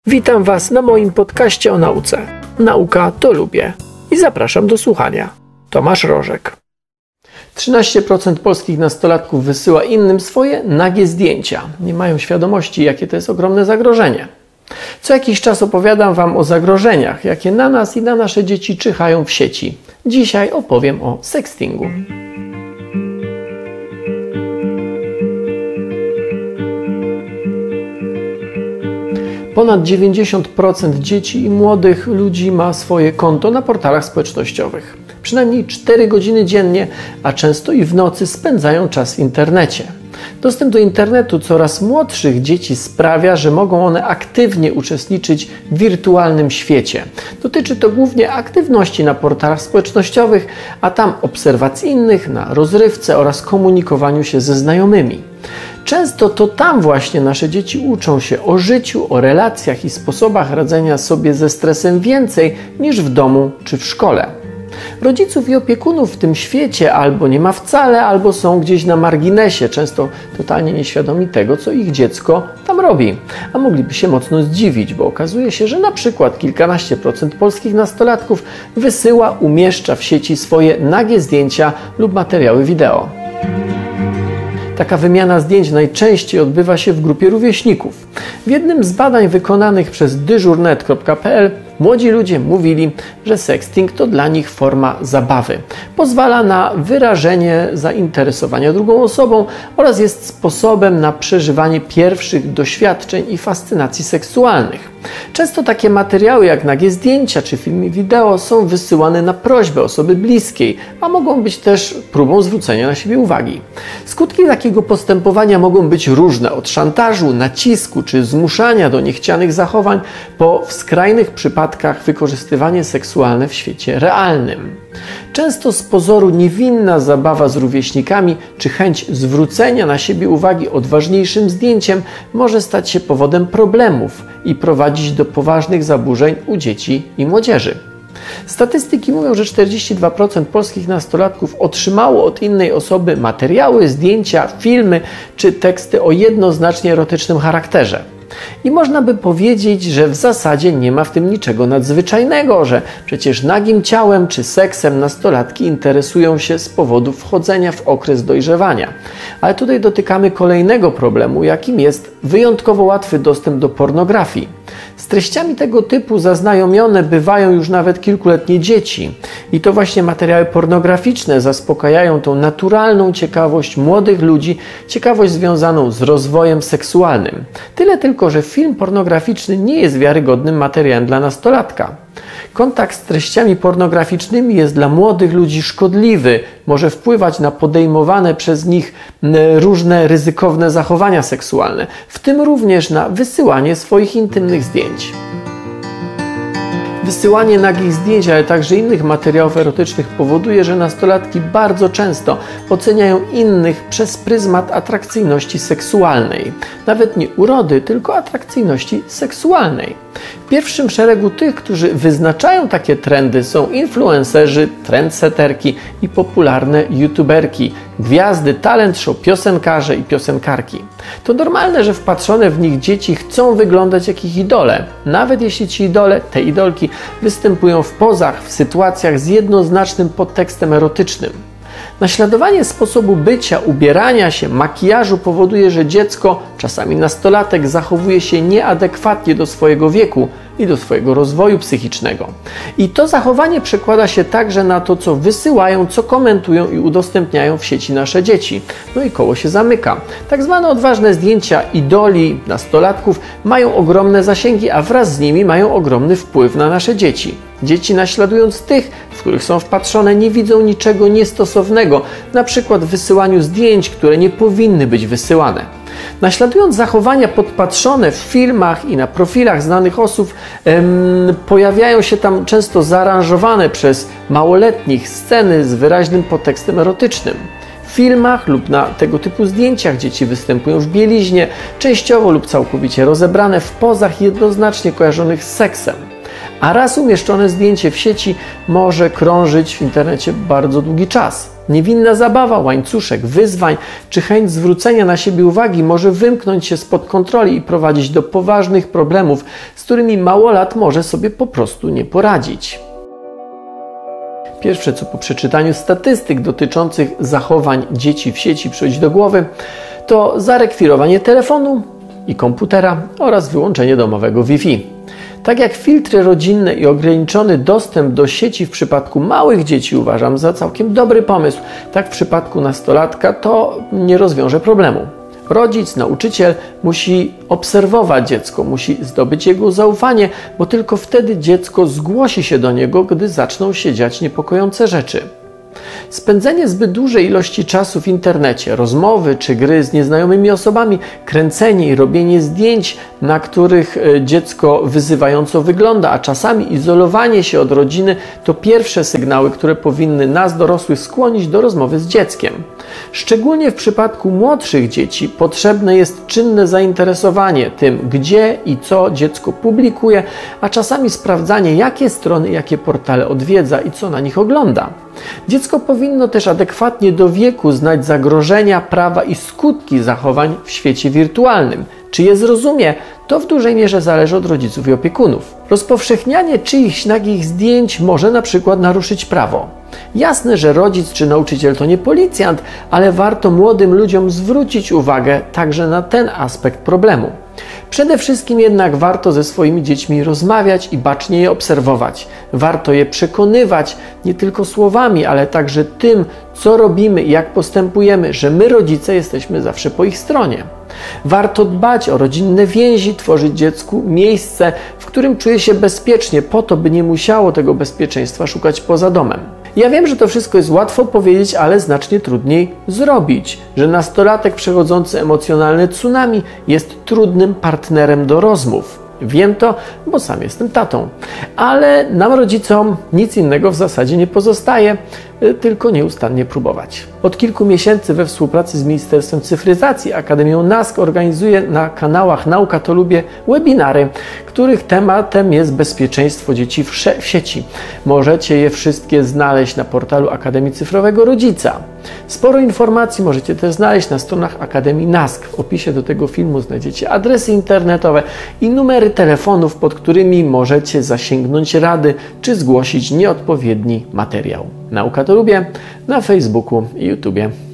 Witam Was na moim podcaście o nauce. Nauka to lubię. I zapraszam do słuchania. Tomasz Rożek. 13% polskich nastolatków wysyła innym swoje nagie zdjęcia. Nie mają świadomości, jakie to jest ogromne zagrożenie. Co jakiś czas opowiadam Wam o zagrożeniach, jakie na nas i na nasze dzieci czyhają w sieci. Dzisiaj opowiem o sextingu. Ponad 90% dzieci i młodych ludzi ma swoje konto na portalach społecznościowych. Przynajmniej 4 godziny dziennie, a często i w nocy spędzają czas w internecie. Dostęp do internetu coraz młodszych dzieci sprawia, że mogą one aktywnie uczestniczyć w wirtualnym świecie. Dotyczy to głównie aktywności na portalach społecznościowych, a tam obserwacji innych, na rozrywce oraz komunikowaniu się ze znajomymi. Często to tam właśnie nasze dzieci uczą się o życiu, o relacjach i sposobach radzenia sobie ze stresem więcej niż w domu czy w szkole. Rodziców i opiekunów w tym świecie albo nie ma wcale, albo są gdzieś na marginesie, często totalnie nieświadomi tego, co ich dziecko tam robi. A mogliby się mocno zdziwić, bo okazuje się, że na przykład kilkanaście procent polskich nastolatków wysyła, umieszcza w sieci swoje nagie zdjęcia lub materiały wideo. Taka wymiana zdjęć najczęściej odbywa się w grupie rówieśników. W jednym z badań wykonanych przez dyżurnet.pl młodzi ludzie mówili, że sexting to dla nich forma zabawy. Pozwala na wyrażenie zainteresowania drugą osobą oraz jest sposobem na przeżywanie pierwszych doświadczeń i fascynacji seksualnych. Często takie materiały jak nagie zdjęcia czy filmy wideo są wysyłane na prośbę osoby bliskiej, a mogą być też próbą zwrócenia na siebie uwagi. Skutki takiego postępowania mogą być różne, od szantażu, nacisku czy zmuszania do niechcianych zachowań, po w skrajnych przypadkach wykorzystywanie seksualne w świecie realnym. Często z pozoru niewinna zabawa z rówieśnikami czy chęć zwrócenia na siebie uwagi odważniejszym zdjęciem może stać się powodem problemów i prowadzić do poważnych zaburzeń u dzieci i młodzieży. Statystyki mówią, że 42% polskich nastolatków otrzymało od innej osoby materiały, zdjęcia, filmy czy teksty o jednoznacznie erotycznym charakterze. I można by powiedzieć, że w zasadzie nie ma w tym niczego nadzwyczajnego, że przecież nagim ciałem czy seksem nastolatki interesują się z powodu wchodzenia w okres dojrzewania. Ale tutaj dotykamy kolejnego problemu, jakim jest wyjątkowo łatwy dostęp do pornografii. Z treściami tego typu zaznajomione bywają już nawet kilkuletnie dzieci. I to właśnie materiały pornograficzne zaspokajają tą naturalną ciekawość młodych ludzi, ciekawość związaną z rozwojem seksualnym. Tyle tylko, że film pornograficzny nie jest wiarygodnym materiałem dla nastolatka. Kontakt z treściami pornograficznymi jest dla młodych ludzi szkodliwy, może wpływać na podejmowane przez nich różne ryzykowne zachowania seksualne, w tym również na wysyłanie swoich intymnych zdjęć. Wysyłanie nagich zdjęć, ale także innych materiałów erotycznych powoduje, że nastolatki bardzo często oceniają innych przez pryzmat atrakcyjności seksualnej. Nawet nie urody, tylko atrakcyjności seksualnej. W pierwszym szeregu tych, którzy wyznaczają takie trendy, są influencerzy, trendseterki i popularne youtuberki, gwiazdy, talent show, piosenkarze i piosenkarki. To normalne, że wpatrzone w nich dzieci chcą wyglądać jak ich idole, nawet jeśli ci idole, te idolki, występują w pozach, w sytuacjach z jednoznacznym podtekstem erotycznym. Naśladowanie sposobu bycia, ubierania się, makijażu powoduje, że dziecko, czasami nastolatek, zachowuje się nieadekwatnie do swojego wieku i do swojego rozwoju psychicznego. I to zachowanie przekłada się także na to, co wysyłają, co komentują i udostępniają w sieci nasze dzieci. No i koło się zamyka. Tak zwane odważne zdjęcia idoli, nastolatków mają ogromne zasięgi, a wraz z nimi mają ogromny wpływ na nasze dzieci. Dzieci, naśladując tych, w których są wpatrzone, nie widzą niczego niestosownego, na przykład w wysyłaniu zdjęć, które nie powinny być wysyłane. Naśladując zachowania podpatrzone w filmach i na profilach znanych osób, pojawiają się tam często zaaranżowane przez małoletnich sceny z wyraźnym podtekstem erotycznym. W filmach lub na tego typu zdjęciach dzieci występują w bieliźnie, częściowo lub całkowicie rozebrane w pozach jednoznacznie kojarzonych z seksem. A raz umieszczone zdjęcie w sieci może krążyć w internecie bardzo długi czas. Niewinna zabawa, łańcuszek wyzwań czy chęć zwrócenia na siebie uwagi może wymknąć się spod kontroli i prowadzić do poważnych problemów, z którymi małolat może sobie po prostu nie poradzić. Pierwsze, co po przeczytaniu statystyk dotyczących zachowań dzieci w sieci przychodzi do głowy, to zarekwirowanie telefonu i komputera oraz wyłączenie domowego Wi-Fi. Tak jak filtry rodzinne i ograniczony dostęp do sieci w przypadku małych dzieci uważam za całkiem dobry pomysł, tak w przypadku nastolatka to nie rozwiąże problemu. Rodzic, nauczyciel musi obserwować dziecko, musi zdobyć jego zaufanie, bo tylko wtedy dziecko zgłosi się do niego, gdy zaczną się dziać niepokojące rzeczy. Spędzenie zbyt dużej ilości czasu w internecie, rozmowy czy gry z nieznajomymi osobami, kręcenie i robienie zdjęć, na których dziecko wyzywająco wygląda, a czasami izolowanie się od rodziny to pierwsze sygnały, które powinny nas, dorosłych, skłonić do rozmowy z dzieckiem. Szczególnie w przypadku młodszych dzieci potrzebne jest czynne zainteresowanie tym, gdzie i co dziecko publikuje, a czasami sprawdzanie, jakie strony, jakie portale odwiedza i co na nich ogląda. Dziecko powinno też adekwatnie do wieku znać zagrożenia, prawa i skutki zachowań w świecie wirtualnym. Czy je zrozumie, to w dużej mierze zależy od rodziców i opiekunów. Rozpowszechnianie czyichś nagich zdjęć może na przykład naruszyć prawo. Jasne, że rodzic czy nauczyciel to nie policjant, ale warto młodym ludziom zwrócić uwagę także na ten aspekt problemu. Przede wszystkim jednak warto ze swoimi dziećmi rozmawiać i bacznie je obserwować. Warto je przekonywać nie tylko słowami, ale także tym, co robimy i jak postępujemy, że my, rodzice, jesteśmy zawsze po ich stronie. Warto dbać o rodzinne więzi, tworzyć dziecku miejsce, w którym czuje się bezpiecznie, po to, by nie musiało tego bezpieczeństwa szukać poza domem. Ja wiem, że to wszystko jest łatwo powiedzieć, ale znacznie trudniej zrobić. Że nastolatek przechodzący emocjonalne tsunami jest trudnym partnerem do rozmów. Wiem to, bo sam jestem tatą. Ale nam, rodzicom, nic innego w zasadzie nie pozostaje, tylko nieustannie próbować. Od kilku miesięcy we współpracy z Ministerstwem Cyfryzacji Akademią NASK organizuję na kanałach Nauka to Lubię webinary, których tematem jest bezpieczeństwo dzieci w sieci. Możecie je wszystkie znaleźć na portalu Akademii Cyfrowego Rodzica. Sporo informacji możecie też znaleźć na stronach Akademii NASK. W opisie do tego filmu znajdziecie adresy internetowe i numery telefonów, pod którymi możecie zasięgnąć rady czy zgłosić nieodpowiedni materiał. Nauka to Lubię na Facebooku i YouTubie.